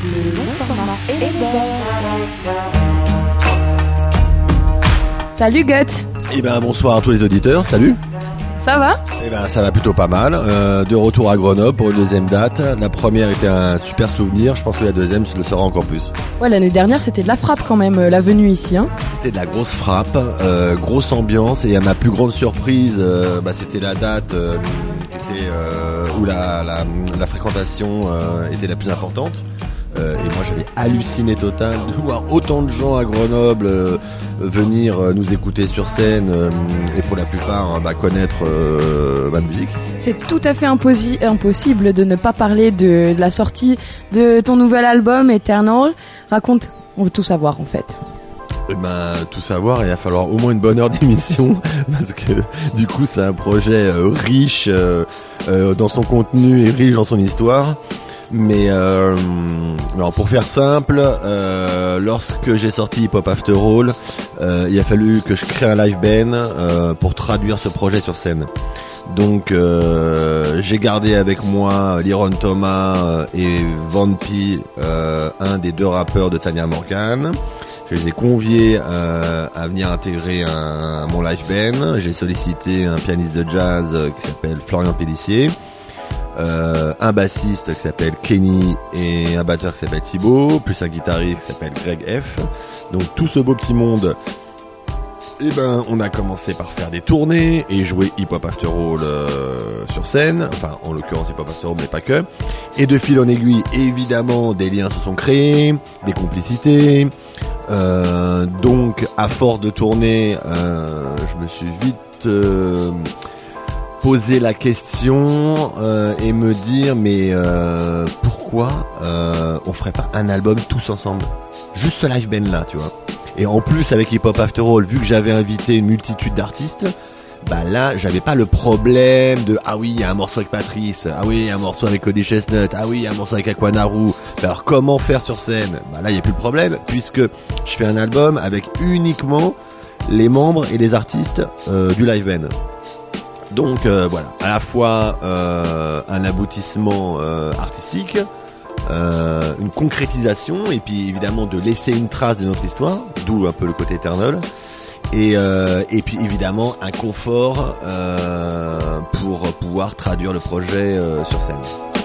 Le long format est bon. Salut Guts. Eh ben bonsoir à tous les auditeurs, salut. Ça va ? Eh ben ça va plutôt pas mal. De retour à Grenoble pour une deuxième date. La première était un super souvenir, je pense que la deuxième le sera encore plus. Ouais, l'année dernière c'était de la frappe quand même, la venue ici. Hein. C'était de la grosse frappe, grosse ambiance, et à ma plus grande surprise, c'était la date qui était, où la fréquentation était la plus importante. Et moi j'avais halluciné total de voir autant de gens à Grenoble venir nous écouter sur scène et pour la plupart connaître ma musique. C'est tout à fait impossible de ne pas parler de la sortie de ton nouvel album Eternal. Raconte, on veut tout savoir en fait. Tout savoir, il va falloir au moins une bonne heure d'émission parce que du coup c'est un projet riche dans son contenu et riche dans son histoire. Mais pour faire simple, lorsque j'ai sorti Hip Hop After All, il a fallu que je crée un live band pour traduire ce projet sur scène. Donc j'ai gardé avec moi Liron Thomas et Von P, un des deux rappeurs de Tanya Morgan. Je les ai conviés à venir intégrer mon live band. J'ai sollicité un pianiste de jazz qui s'appelle Florian Pellissier. Un bassiste qui s'appelle Kenny et un batteur qui s'appelle Thibaut, plus un guitariste qui s'appelle Greg F. Donc tout ce beau petit monde, on a commencé par faire des tournées et jouer Hip Hop After All sur scène, enfin en l'occurrence Hip Hop After All mais pas que. Et de fil en aiguille, évidemment, des liens se sont créés, des complicités. Donc à force de tourner, je me suis vite poser la question et me dire pourquoi on ferait pas un album tous ensemble, juste ce live band là, tu vois. Et en plus avec Hip Hop After All, vu que j'avais invité une multitude d'artistes, là j'avais pas le problème de oui il y a un morceau avec Patrice, oui il y a un morceau avec Cody Chestnut, oui il y a un morceau avec Aquanaru. Alors comment faire sur scène ? Là il y a plus de problème puisque je fais un album avec uniquement les membres et les artistes du live band. Donc voilà, à la fois un aboutissement artistique, une concrétisation, et puis évidemment de laisser une trace de notre histoire, d'où un peu le côté Eternal, et puis évidemment un confort pour pouvoir traduire le projet sur scène.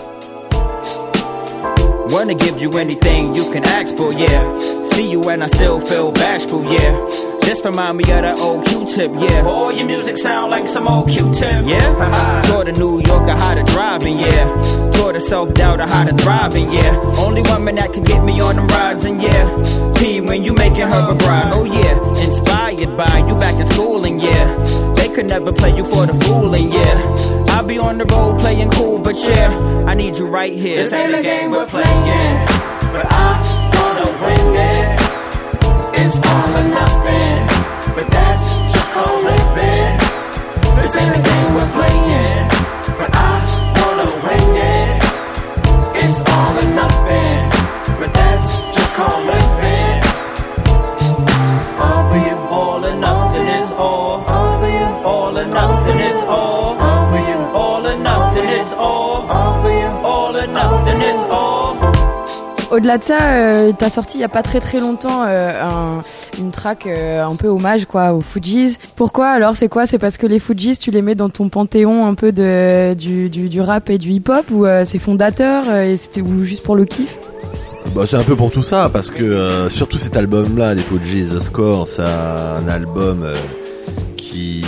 Wanna give you anything you can ask for, yeah. See you and I still feel bashful, yeah. Just remind me of that old Q-tip, yeah. All your music sound like some old Q-tip, yeah. Taught a New Yorker how to driving, yeah. Taught a self-doubter how to thriving, yeah. Only woman that can get me on them rides, and yeah. P when you making her a bride, oh yeah. Inspired by you back in schooling, yeah. They could never play you for the fooling, yeah. I'll be on the road playing cool, but yeah, I need you right here. This ain't a game we're playing, but I wanna win it. It's all or nothing, but that's just called living. This ain't a game we're playing, but I wanna win it. It's all or nothing, but that's just called living. All for you, all or nothing is all. all for you, All or nothing is all. all for you, All or nothing is all. all for you, All or nothing is all. Au-delà de ça, t'as sorti il y a pas très longtemps une track un peu hommage aux Fugees. Pourquoi alors ? C'est quoi ? C'est parce que les Fugees tu les mets dans ton panthéon un peu du rap et du hip-hop, ou c'est fondateur ou juste pour le kiff ? C'est un peu pour tout ça, parce que surtout cet album-là, des Fugees, The Score, c'est un album qui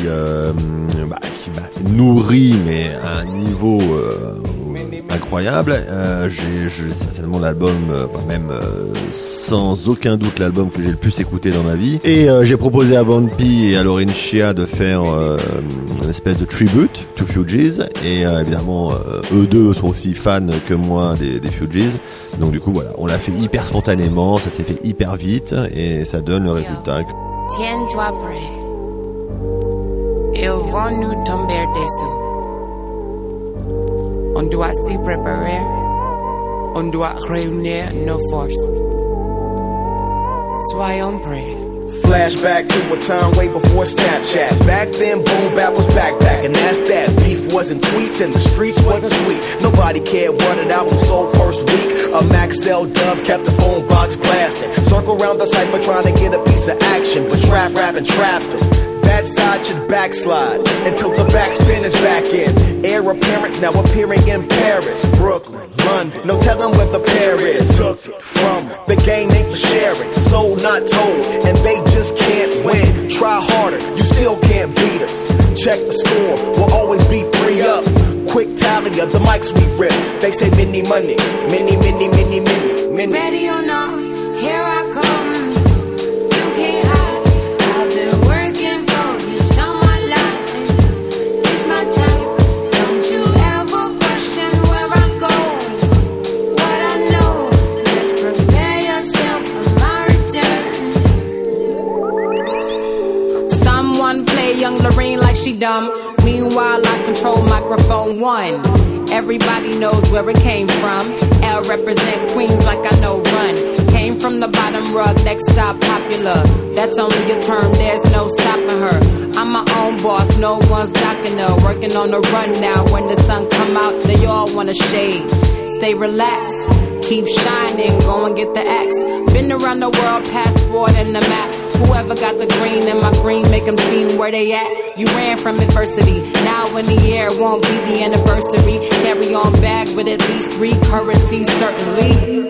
nourrit, mais à un niveau incroyable. J'ai certainement l'album, sans aucun doute l'album que j'ai le plus écouté dans ma vie. Et j'ai proposé à Von P et à Laurentia de faire une espèce de tribute to Fugees. Et évidemment, eux deux sont aussi fans que moi des Fugees. Donc du coup voilà, on l'a fait hyper spontanément, ça s'est fait hyper vite et ça donne le résultat. Tiens-toi prêt. Ils vont nous tomber dessous. On doit s'y préparer. On doit réunir nos forces. Soyons prêts. Flashback to a time way before Snapchat. Back then, boom bap was backpack, and that's that. Beef wasn't tweets and the streets wasn't sweet. Nobody cared what an album sold first week. A Maxell dub kept the boombox blasting. Circle around the cypher trying to get a piece of action, but trap rapping trapped him. That side should backslide until the backspin is back in. Heir appearance now appearing in Paris, Brooklyn, London. No telling where the pair is. Took it from the game ain't for sharing, sold not told, and they just can't win. Try harder, you still can't beat us. Check the score, we'll always be 3 up. Quick tally of the mics we rip. They say mini money, mini. Ready or not, here I come. You can't hide. I've been working for this all my life. It's my time. Don't you ever question where I go. What I know, just prepare yourself for my return. Someone play young Lorraine like she dumb. Meanwhile, I control microphone 1. Everybody knows where it came from. L represent Queens like I know Run. Came from the bottom rug, next stop popular. That's only a term, there's no stopping her. I'm my own boss, no one's docking her. Working on the run now, when the sun come out, they all wanna shade. Stay relaxed, keep shining, go and get the axe. Been around the world, passport and the map. Whoever got the green in my green, make them see where they at. You ran from adversity, now in the air won't be the anniversary. Carry on bag with at least 3 currencies, certainly.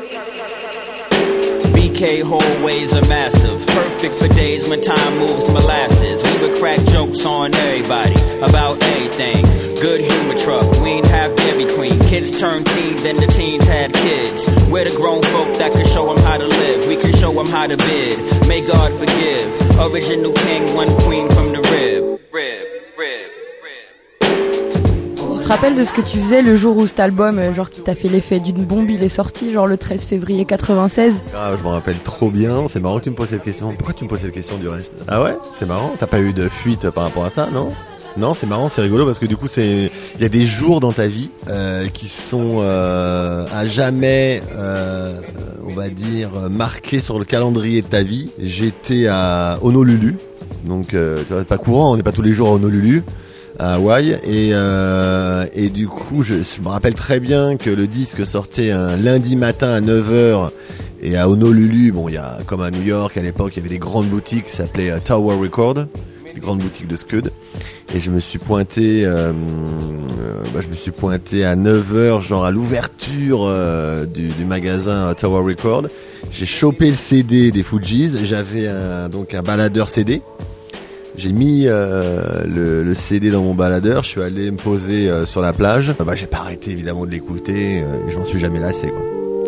BK hallways are massive, perfect for days when time moves molasses. We would crack jokes on everybody, about anything. Good humor truck, we ain't have Dairy Queen. Kids turned teens, then the teens had kids. We're the grown folk that can show them how to live. We can show them how to bid. May God forgive. Original king, one queen from the rib. Tu te rappelles de ce que tu faisais le jour où cet album, genre qui t'a fait l'effet d'une bombe, il est sorti, genre le 13 février 96? Ah, je m'en rappelle trop bien. C'est marrant que tu me poses cette question. Pourquoi tu me poses cette question du reste? Ah ouais? C'est marrant. T'as pas eu de fuite par rapport à ça, non? Non, c'est marrant, c'est rigolo parce que du coup, il y a des jours dans ta vie qui sont à jamais, on va dire, marqués sur le calendrier de ta vie. J'étais à Honolulu, donc tu vois, pas courant, on n'est pas tous les jours à Honolulu, à Hawaï, et du coup, je me rappelle très bien que le disque sortait un lundi matin à 9h. Et à Honolulu, bon, il y a comme à New York à l'époque, il y avait des grandes boutiques qui s'appelaient Tower Record, des grandes boutiques de Scud. Et je me suis pointé à 9h, genre à l'ouverture du magasin Tower Record. J'ai chopé le CD des Fugees. J'avais donc un baladeur CD. J'ai mis le CD dans mon baladeur. Je suis allé me poser sur la plage. J'ai pas arrêté évidemment de l'écouter. Et je m'en suis jamais lassé, quoi.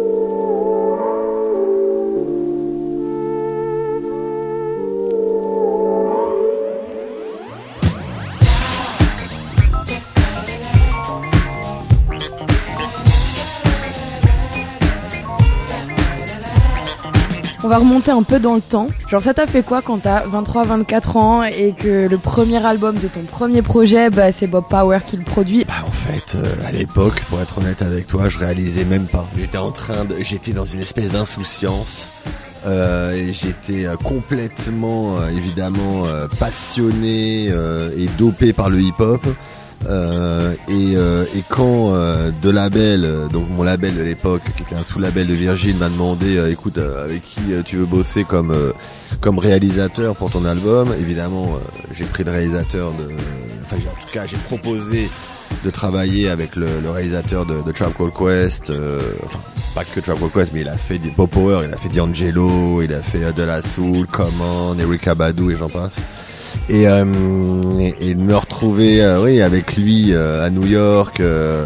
On va remonter un peu dans le temps. Genre, ça t'a fait quoi quand t'as 23-24 ans et que le premier album de ton premier projet, c'est Bob Power qui le produit? En fait, à l'époque, pour être honnête avec toi, je réalisais même pas. J'étais dans une espèce d'insouciance. Et j'étais complètement, évidemment, passionné et dopé par le hip-hop. Et quand deux labels, donc mon label de l'époque qui était un sous-label de Virgin, m'a demandé écoute, avec qui tu veux bosser comme réalisateur pour ton album, évidemment j'ai pris le réalisateur en tout cas j'ai proposé de travailler avec le réalisateur de Tribe Called Quest, pas que Tribe Called Quest, mais il a fait Bob Power, il a fait D'Angelo, il a fait De La Soul, Common, Erykah Badu et j'en passe. Et de me retrouver avec lui à New York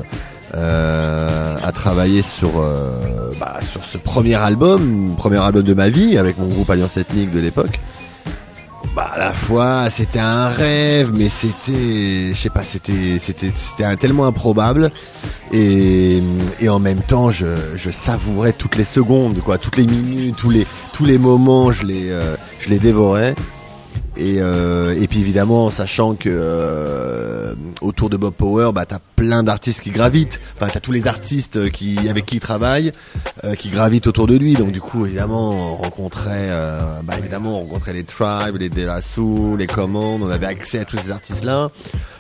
à travailler sur ce premier album de ma vie avec mon groupe Alliance Ethnique de l'époque. À la fois c'était un rêve, mais c'était tellement improbable et en même temps je savourais toutes les secondes, quoi, toutes les minutes, tous les moments, je les dévorais. Et puis évidemment, sachant que autour de Bob Power, t'as plein d'artistes qui gravitent. Enfin, t'as tous les artistes avec qui il travaille, qui gravitent autour de lui. Donc du coup, évidemment, on rencontrait les Tribes, les De La Soul, les Command. On avait accès à tous ces artistes-là.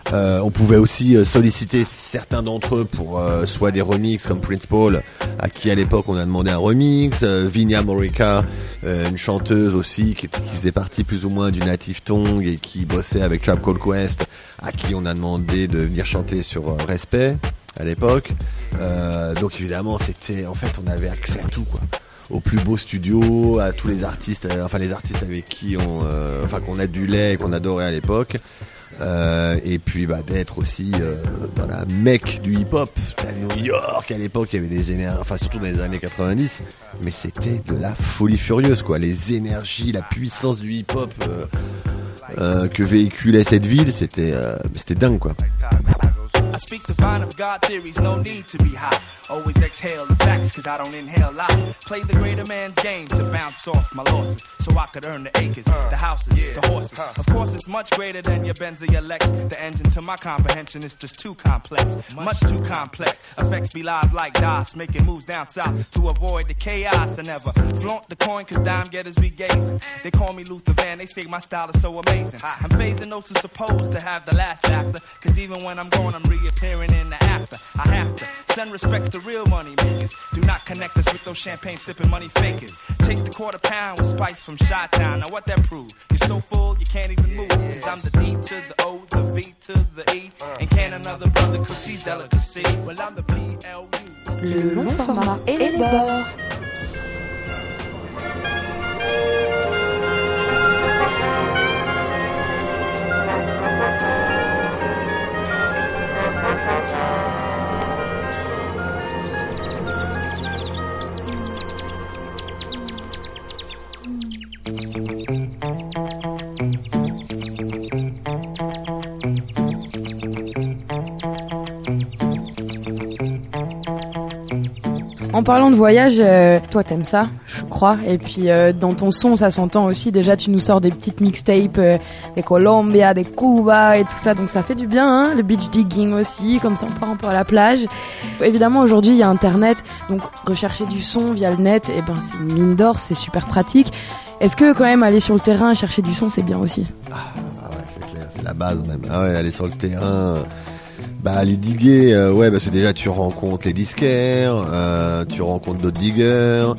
On pouvait aussi solliciter certains d'entre eux pour soit des remixes comme Prince Paul, à qui à l'époque on a demandé un remix, Vinia Morica, une chanteuse aussi qui faisait partie plus ou moins du Native Tongue et qui bossait avec Tribe Called Quest, à qui on a demandé de venir chanter sur Respect à l'époque. Donc évidemment en fait on avait accès à tout quoi. Au plus beau studio, à tous les artistes, les artistes avec qui qu'on adulait et qu'on adorait à l'époque. Et puis d'être aussi dans la mecque du hip-hop à New York à l'époque, il y avait des énergies, surtout dans les années 90, mais c'était de la folie furieuse quoi. Les énergies, la puissance du hip-hop que véhiculait cette ville, c'était dingue quoi. I speak the fine of God theories, no need to be high. Always exhale the facts, cause I don't inhale lie. Play the greater man's game to bounce off my losses, so I could earn the acres, the houses, the horses. Of course it's much greater than your Benz or your Lex. The engine to my comprehension is just too complex, much too complex. Effects be live like DOS, making moves down south to avoid the chaos. I never flaunt the coin cause dime getters be gazing. They call me Luther Van, they say my style is so amazing. I'm phasing those who's supposed to have the last after, cause even when I'm gone I'm reappearing in the after. I have to send respects to real money makers. Do not connect us with those champagne sipping money fakers. Chase the quarter pound with spice from Chi-Town. Now what that prove? You're so full you can't even move. Cause I'm the D to the O, the V to the E. And can another brother cook these delicacies? Well I'm the PLU. Le long format et les bords. En parlant de voyage, toi t'aimes ça, je crois, et puis dans ton son ça s'entend aussi, déjà tu nous sors des petites mixtapes des Colombia, des Cuba et tout ça, donc ça fait du bien, hein, le beach digging aussi, comme ça on part un peu à la plage. Évidemment aujourd'hui il y a internet, donc rechercher du son via le net, et c'est une mine d'or, c'est super pratique. Est-ce que quand même aller sur le terrain chercher du son c'est bien aussi? Ah ouais, c'est clair, c'est la base même. Ah ouais, aller sur le terrain... aller diguer, c'est déjà tu rencontres les disquaires, tu rencontres d'autres diggers,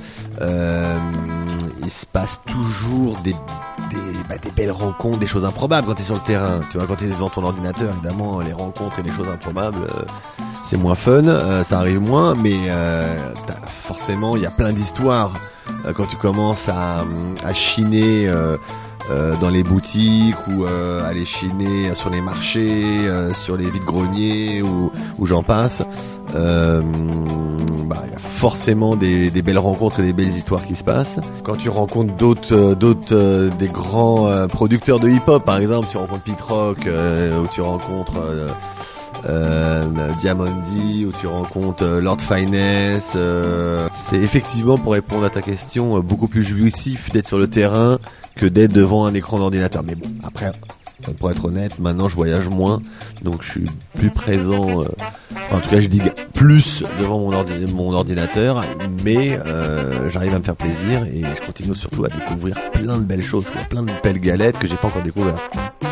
il se passe toujours des belles rencontres, des choses improbables quand t'es sur le terrain. Tu vois, quand t'es devant ton ordinateur, évidemment, les rencontres et les choses improbables, c'est moins fun, ça arrive moins, mais forcément, il y a plein d'histoires quand tu commences à chiner. Dans les boutiques ou aller chiner sur les marchés, sur les vides-greniers ou j'en passe. Il y a forcément des belles rencontres et des belles histoires qui se passent. Quand tu rencontres d'autres des grands producteurs de hip-hop, par exemple, tu rencontres Pete Rock ou tu rencontres Diamondi ou tu rencontres Lord Finesse, c'est effectivement, pour répondre à ta question, beaucoup plus jouissif d'être sur le terrain que d'être devant un écran d'ordinateur. Mais bon, après, pour être honnête, maintenant je voyage moins, donc je suis plus présent, en tout cas je digue plus devant mon ordinateur, mais j'arrive à me faire plaisir et je continue surtout à découvrir plein de belles choses, plein de belles galettes que j'ai pas encore découvertes.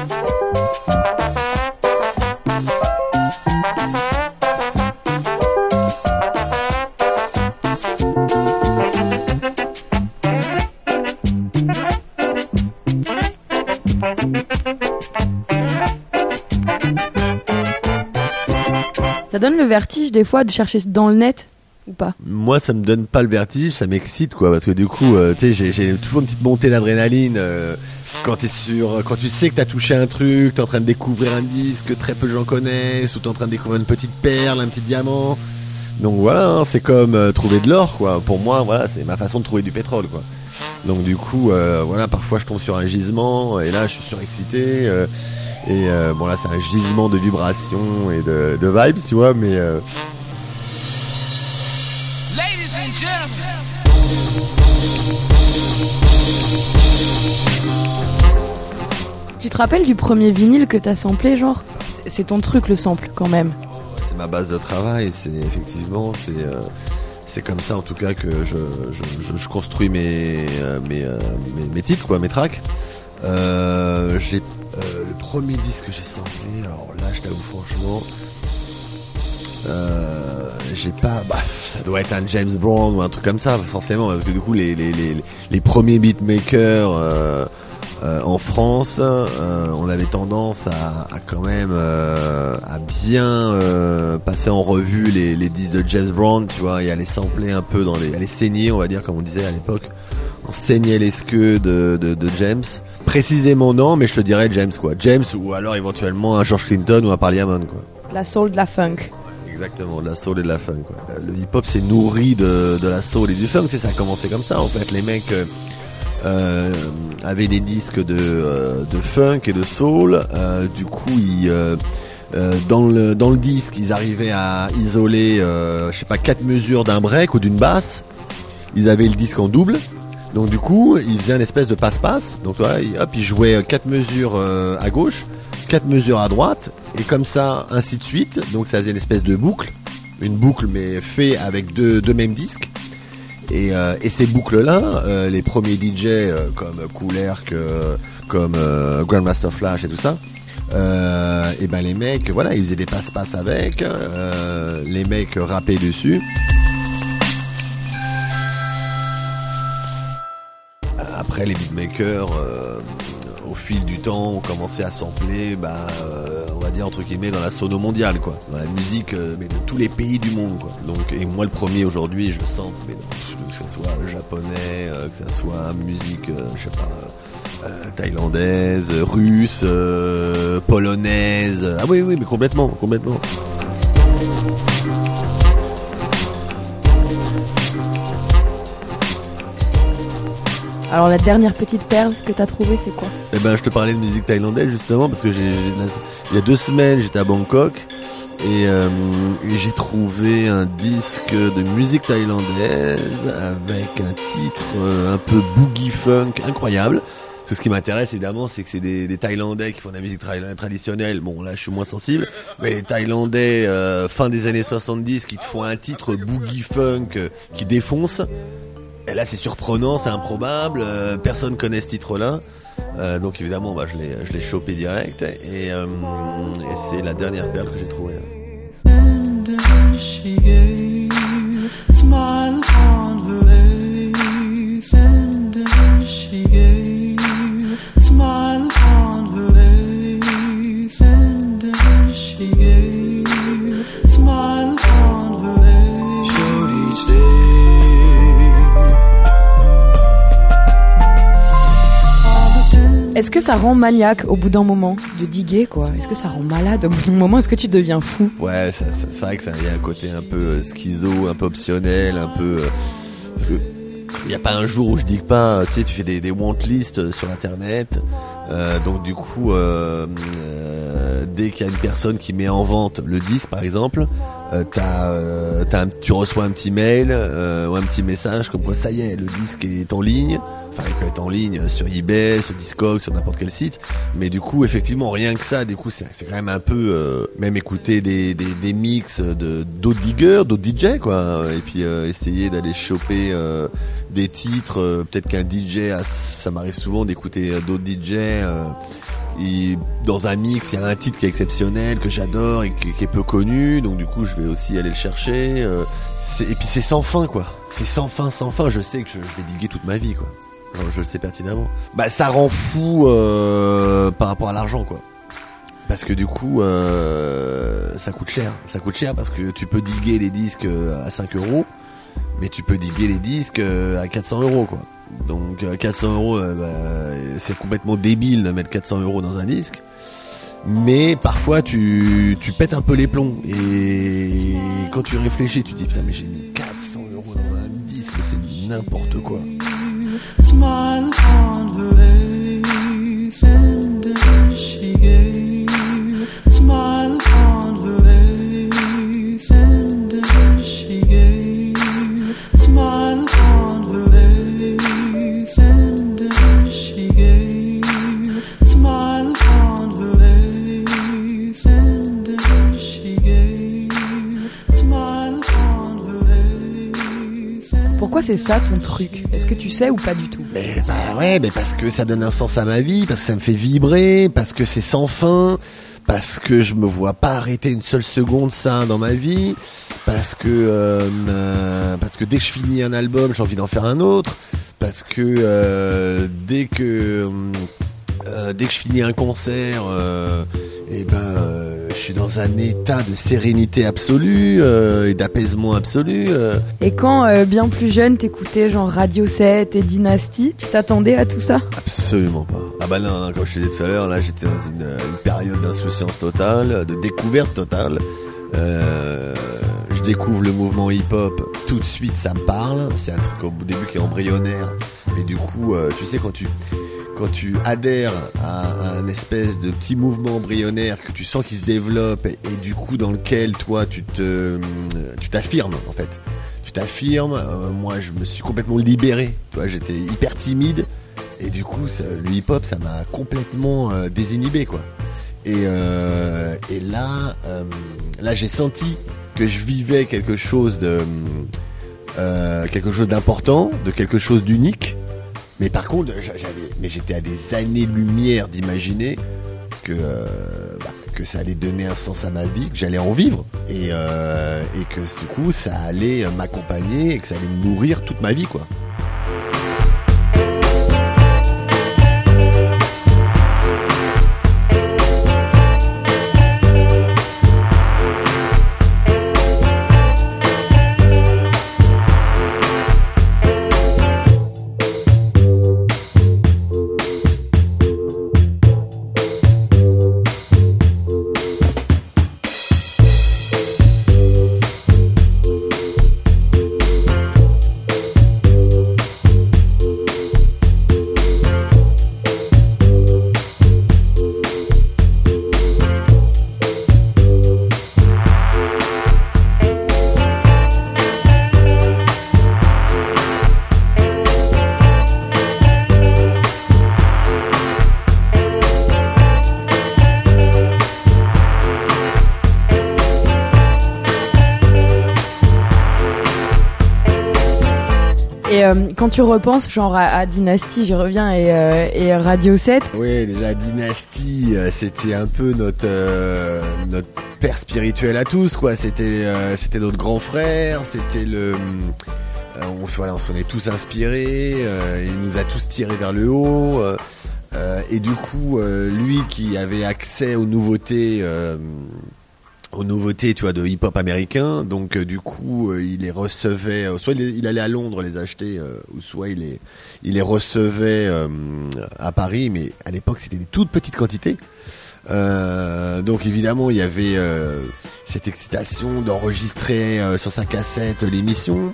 Ça donne le vertige des fois de chercher dans le net ou pas? Moi ça me donne pas le vertige, ça m'excite quoi, parce que du coup j'ai toujours une petite montée d'adrénaline quand tu sais que t'as touché un truc, t'es en train de découvrir un disque que très peu de gens connaissent, ou t'es en train de découvrir une petite perle, un petit diamant. Donc voilà, c'est comme trouver de l'or quoi. Pour moi voilà, c'est ma façon de trouver du pétrole quoi. Donc du coup parfois je tombe sur un gisement et là je suis surexcité. Là c'est un gisement de vibrations et de vibes, tu vois, mais Ladies and gentlemen. Tu te rappelles du premier vinyle que t'as samplé, genre? C'est ton truc, le sample, quand même. C'est ma base de travail, c'est comme ça en tout cas que je construis mes titres quoi, mes tracks. Le premier disque que j'ai samplé, alors là je t'avoue franchement, j'ai pas, ça doit être un James Brown ou un truc comme ça forcément, parce que du coup les premiers beatmakers en France, on avait tendance à quand même à bien passer en revue les disques de James Brown, tu vois, et à les sampler un peu à les saigner, on va dire, comme on disait à l'époque. On saignait les skeux de James. Précisément non, mais je te dirais James quoi. James ou alors éventuellement un George Clinton ou un Parliament quoi. De la soul, de la funk. Exactement, de la soul et de la funk quoi. Le hip-hop s'est nourri de la soul et du funk, tu sais, ça a commencé comme ça en fait. Les mecs avaient des disques de funk et de soul. Du coup, dans le disque, ils arrivaient à isoler, je sais pas, 4 mesures d'un break ou d'une basse. Ils avaient le disque en double. Donc du coup, ils faisaient une espèce de passe-passe. Donc hop, ils jouaient 4 mesures à gauche, 4 mesures à droite, et comme ça, ainsi de suite. Donc ça faisait une espèce de boucle. Une boucle mais fait avec deux mêmes disques. Et ces boucles-là, les premiers DJ comme Kool Herc, comme Grandmaster Flash et tout ça, et ben les mecs, voilà, ils faisaient des passe-passe avec, les mecs rappaient dessus. Après les beatmakers, au fil du temps, ont commencé à sampler, on va dire entre guillemets dans la sono mondiale, quoi, dans la musique, mais de tous les pays du monde, quoi. Donc, et moi le premier aujourd'hui, je sample, mais que ce soit japonais, que ce soit musique, je sais pas, thaïlandaise, russe, polonaise. Ah oui, mais complètement. Alors la dernière petite perle que t'as trouvée, c'est quoi? Eh ben, je te parlais de musique thaïlandaise justement parce que il y a 2 semaines j'étais à Bangkok et j'ai trouvé un disque de musique thaïlandaise avec un titre un peu boogie funk incroyable. Parce que ce qui m'intéresse évidemment, c'est que c'est des Thaïlandais qui font de la musique traditionnelle. Bon, là je suis moins sensible, mais les Thaïlandais fin des années 70 qui te font un titre boogie funk qui défonce. Et là c'est surprenant, c'est improbable, personne connaît ce titre-là, donc évidemment je l'ai chopé direct et c'est la dernière perle que j'ai trouvée. Est-ce que ça rend maniaque au bout d'un moment de diguer, quoi? Est-ce que ça rend malade au bout d'un moment? Est-ce que tu deviens fou? Ouais, c'est vrai que ça y a un côté un peu schizo, un peu optionnel, un peu... il n'y a pas un jour où je digue pas, tu sais, tu fais des want lists sur internet, donc du coup, dès qu'il y a une personne qui met en vente le disque par exemple, tu reçois un petit mail ou un petit message comme quoi ça y est, le disque est en ligne. Enfin, il peut être en ligne sur eBay, sur Discogs, sur n'importe quel site. Mais du coup, effectivement, rien que ça, du coup, c'est quand même un peu... même écouter des mix d'autres diggers, d'autres DJ, quoi. Et puis essayer d'aller choper des titres. Peut-être qu'un DJ, ça m'arrive souvent d'écouter d'autres DJ. Dans un mix, il y a un titre qui est exceptionnel, que j'adore et qui est peu connu. Donc du coup, je vais aussi aller le chercher. Et puis c'est sans fin, quoi. C'est sans fin. Je sais que je vais diguer toute ma vie, quoi. Alors, je le sais pertinemment. Ça rend fou par rapport à l'argent, quoi. Parce que du coup, ça coûte cher. Ça coûte cher parce que tu peux diguer des disques à 5 €, mais tu peux diguer les disques à 400 €, quoi. Donc 400 €, c'est complètement débile de mettre 400 € dans un disque. Mais parfois tu pètes un peu les plombs. Et quand tu réfléchis, tu te dis putain, mais j'ai mis 400 € dans un disque, c'est n'importe quoi. Smile on her face, and then she gave. Smile on her face, and then she gave. Smile on her face, and then she gave. Smile on her face, and then she gave. Smile on her face. Pourquoi c'est ça ton truc ? Est-ce que tu sais ou pas du tout ? Mais parce que ça donne un sens à ma vie, parce que ça me fait vibrer, parce que c'est sans fin, parce que je me vois pas arrêter une seule seconde ça dans ma vie, parce que dès que je finis un album, j'ai envie d'en faire un autre, parce que dès que je finis un concert, je suis dans un état de sérénité absolue et d'apaisement absolu. Et quand, bien plus jeune, t'écoutais genre Radio 7 et Dynasty, tu t'attendais à tout ça ? Absolument pas. Ah bah non, comme je te disais tout à l'heure, là j'étais dans une période d'insouciance totale, de découverte totale. Je découvre le mouvement hip-hop, tout de suite ça me parle. C'est un truc au début qui est embryonnaire, mais du coup, tu sais, quand tu adhères à un espèce de petit mouvement embryonnaire que tu sens qui se développe et du coup dans lequel toi tu t'affirmes en fait. Tu t'affirmes, moi je me suis complètement libéré, toi j'étais hyper timide et du coup le hip-hop ça m'a complètement désinhibé quoi. Et là j'ai senti que je vivais quelque chose d'important, de quelque chose d'unique. Mais par contre, j'étais à des années-lumière d'imaginer que ça allait donner un sens à ma vie, que j'allais en vivre et que du coup ça allait m'accompagner et que ça allait me nourrir toute ma vie quoi. Quand tu repenses genre à Dynasty, j'y reviens, et Radio 7. Oui, déjà Dynasty, c'était un peu notre père spirituel à tous, quoi. C'était notre grand frère, c'était on s'en est tous inspirés, il nous a tous tirés vers le haut. Et du coup, lui qui avait accès aux nouveautés, tu vois, de hip-hop américain, donc du coup il les recevait, soit il allait à Londres les acheter, ou soit il les recevait à Paris, mais à l'époque c'était des toutes petites quantités, donc évidemment il y avait cette excitation d'enregistrer sur sa cassette l'émission.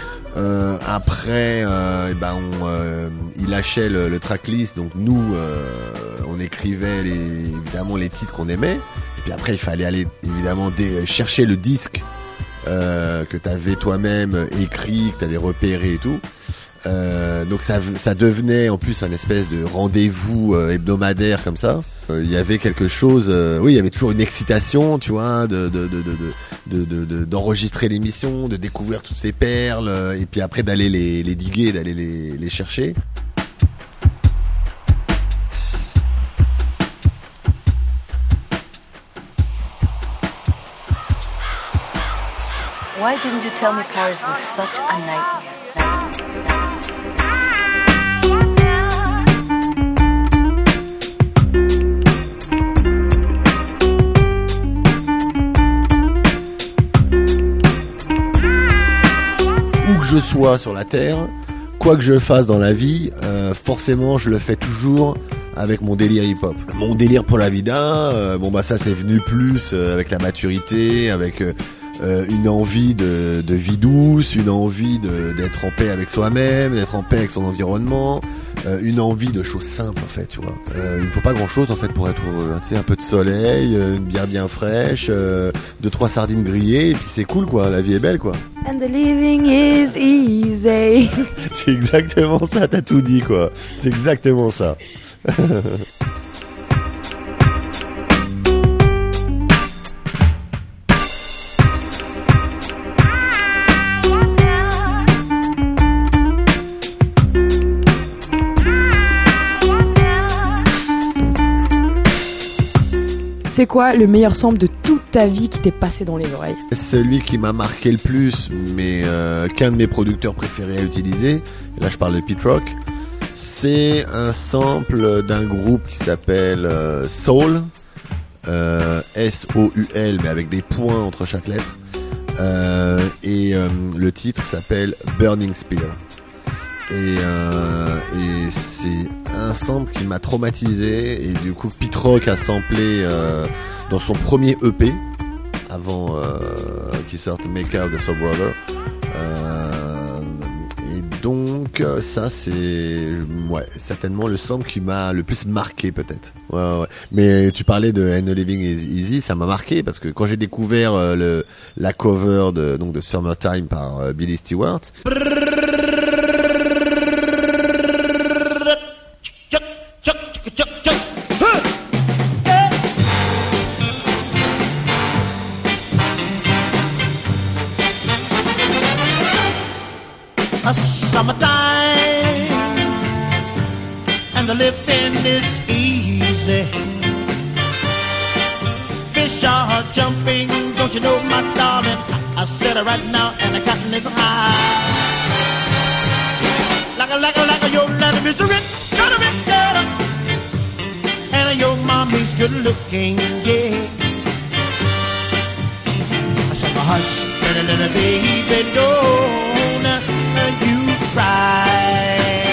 Après il lâchait le tracklist, donc nous on écrivait évidemment les titres qu'on aimait. Et puis après, il fallait aller évidemment chercher le disque que tu avais toi-même écrit, que tu avais repéré et tout. Donc ça devenait en plus un espèce de rendez-vous hebdomadaire comme ça. Il y avait quelque chose, il y avait toujours une excitation, tu vois, d'enregistrer l'émission, de découvrir toutes ces perles, et puis après d'aller les diguer, d'aller les chercher. Why didn't you tell me Paris was such a nightmare? Où que je sois sur la Terre, quoi que je fasse dans la vie, forcément je le fais toujours avec mon délire hip-hop. Mon délire pour la vida, ça c'est venu plus avec la maturité, avec une envie de vie douce, une envie d'être en paix avec soi-même, d'être en paix avec son environnement, une envie de choses simples en fait, tu vois. Il ne faut pas grand-chose en fait pour être heureux, hein. Tu sais, un peu de soleil, une bière bien fraîche, 2-3 sardines grillées, et puis c'est cool quoi, la vie est belle quoi. And the living is easy. C'est exactement ça, t'as tout dit quoi. C'est exactement ça. c'est quoi le meilleur sample de toute ta vie qui t'est passé dans les oreilles? Celui qui m'a marqué le plus, mais qu'un de mes producteurs préférés a utilisé, et là je parle de Pete Rock, c'est un sample d'un groupe qui s'appelle Soul, S-O-U-L, mais avec des points entre chaque lettre. Et le titre s'appelle Burning Spear. Et c'est un sample qui m'a traumatisé. Et du coup, Pete Rock a samplé dans son premier EP avant qu'il sorte Make Out the Soul Brother. Et donc, ça, c'est certainement le sample qui m'a le plus marqué, peut-être. Ouais. Mais tu parlais de Ain't No Living Easy, ça m'a marqué parce que quand j'ai découvert la cover de Summertime par Billy Stewart. Summertime and the living is easy. Fish are jumping, don't you know, my darling? I said it right now, and the cotton is high. Like a your letter is rich, got a rich girl, and your mommy's good looking, yeah. I said, hush, little baby, don't you cry.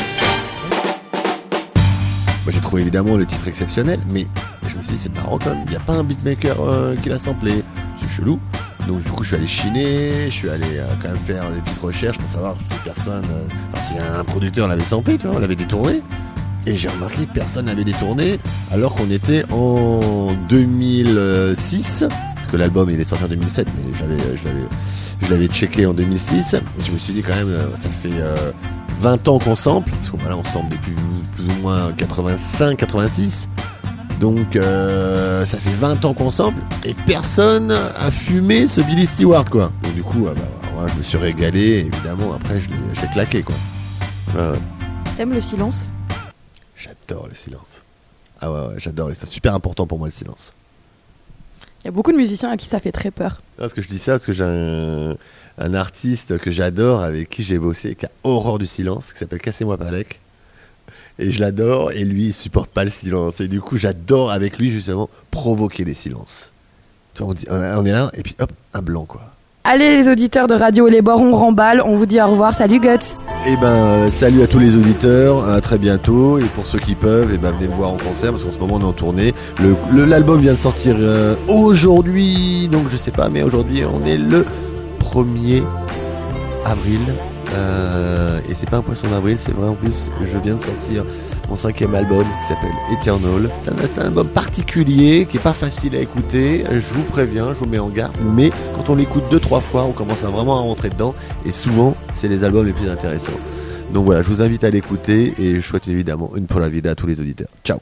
Moi j'ai trouvé évidemment le titre exceptionnel, mais je me suis dit c'est marrant quand même, il n'y a pas un beatmaker qui l'a samplé, c'est chelou. Donc du coup je suis allé chiner, je suis allé quand même faire des petites recherches pour savoir si personne, si un producteur l'avait samplé, tu vois, on l'avait détourné. Et j'ai remarqué que personne n'avait détourné alors qu'on était en 2006, parce que l'album il est sorti en 2007, mais je l'avais checké en 2006, et je me suis dit quand même, ça fait 20 ans qu'on sample, parce que voilà, on sample depuis plus ou moins 85-86, donc ça fait 20 ans qu'on sample, et personne a fumé ce Billy Stewart, quoi. Donc du coup, je me suis régalé, évidemment, après je l'ai claqué, quoi. Ouais. T'aimes le silence? J'adore le silence. Ah ouais, j'adore, c'est super important pour moi le silence. Il y a beaucoup de musiciens à qui ça fait très peur. Parce que je dis ça parce que j'ai un artiste que j'adore, avec qui j'ai bossé, qui a horreur du silence, qui s'appelle Cassez-moi Palek. Et je l'adore, et lui il supporte pas le silence. Et du coup j'adore avec lui justement provoquer des silences. Tu vois, on est là, et puis hop, un blanc, quoi. Allez les auditeurs de Radio Les Bords, on remballe, on vous dit au revoir, salut Guts. Et salut à tous les auditeurs, à très bientôt, et pour ceux qui peuvent, venez me voir en concert, parce qu'en ce moment on est en tournée. L'album vient de sortir aujourd'hui, donc je sais pas, mais aujourd'hui on est le 1er avril, et c'est pas un poisson d'avril, c'est vrai, en plus je viens de sortir mon 5e album qui s'appelle Eternal. C'est un album particulier qui est pas facile à écouter, je vous préviens, je vous mets en garde, mais quand on l'écoute 2-3 fois, on commence vraiment à rentrer dedans, et souvent c'est les albums les plus intéressants. Donc voilà, je vous invite à l'écouter, et je souhaite évidemment une pura vida à tous les auditeurs. Ciao.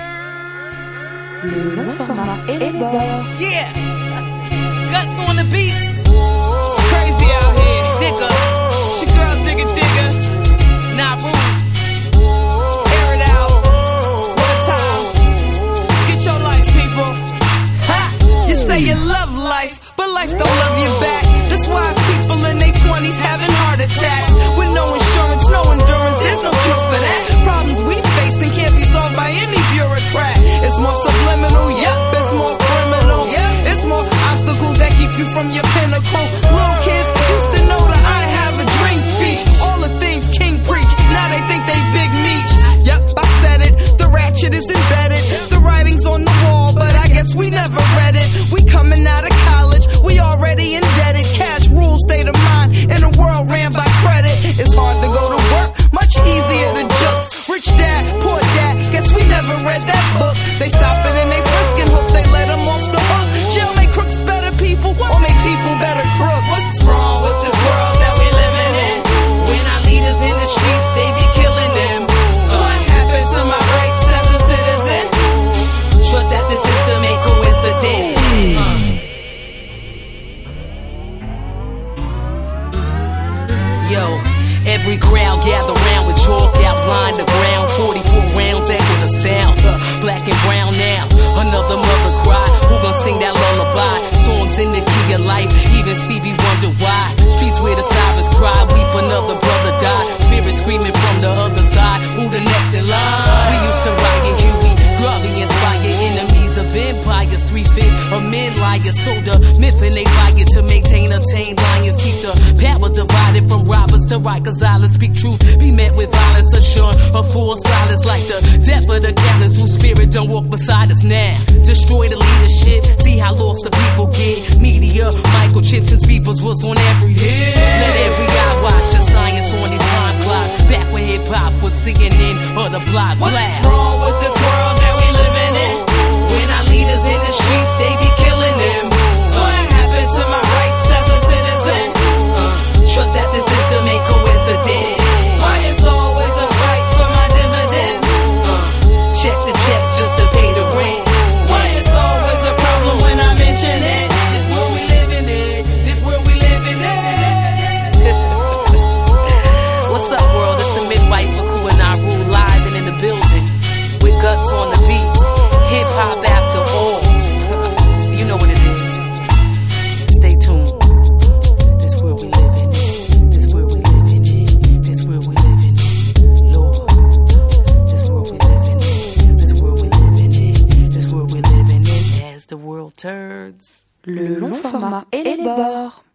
Le long format et les bords. Yeah, Guts on the beats. It's crazy out here. Digger, she girl digger. Nah, boo. Air it out. One time. Get your life, people. Ha! You say you love life, but life don't love you back. That's why it's people in their 20s having heart attacks. With no insurance, no endurance, there's no cure for that. Problems we facing can't be solved by any bureaucrat. It's more subliminal, yep, it's more criminal. It's more obstacles that keep you from your pinnacle. Little kids used to know that I have a dream speech. All the things King preach, now they think they big meech. Yep, I said it, the ratchet is embedded. The writing's on the wall, but I guess we never read it. We coming out of college, we already indebted. Cash rules state of mind in a world ran by credit. It's hard to go to work, much easier than jokes. Rich dad, poor dad, guess we never read that book. They stopping and they frisking, hope they let them off the hook. Jail make crooks better people, or make people better crooks. What's wrong with this world that we living in? When our leaders in the streets, they be killing them. What happened to my rights as a citizen? Trust that the system ain't coincidence. Yo, every crowd gather round with chalk outline the ground. 44 rounds, echo the sound. Black and brown now, another mother cry. Who gon' sing that lullaby? Songs in the key of life, even Stevie wonder why. Streets where the sirens cry, weep another brother die. Spirit screaming from the other side, who the next in line? We used to riot Huey, Garvey inspire enemies of empires. 3/5 of men liars, sold the myth and they buy it to maintain a tame lions. Keep the power divided from robbers to Rikers Island. Speak truth, be met with violence, assuring a full silence like the death of the captains whose spirit don't walk beside us now. Destroy the leadership, see how lost the people get. Media, microchips and beepers was on every hit. Let every eye watch the science on these time clocks. Back when hip hop was CNN or the block blast. What's wrong with this world that we living in? When our leaders in the streets, they be killing them. What happened to my rights as a citizen? Trust that the system ain't coincidence. Why it's always a fight for my dividends? Check the check just to pay the rent. Why it's always a problem when I mention it? This world we living in, this world we living in. What's up, world? It's the midwife for Ku and I Rule live and in the building with guts on the beats. Hip hop after all. You know what it is. Stay tuned. This where we living in. This where we living in. This where we living in. Lord. This where we living in. This where we living in. This where we living in. As the world turns. Le long format et les bords.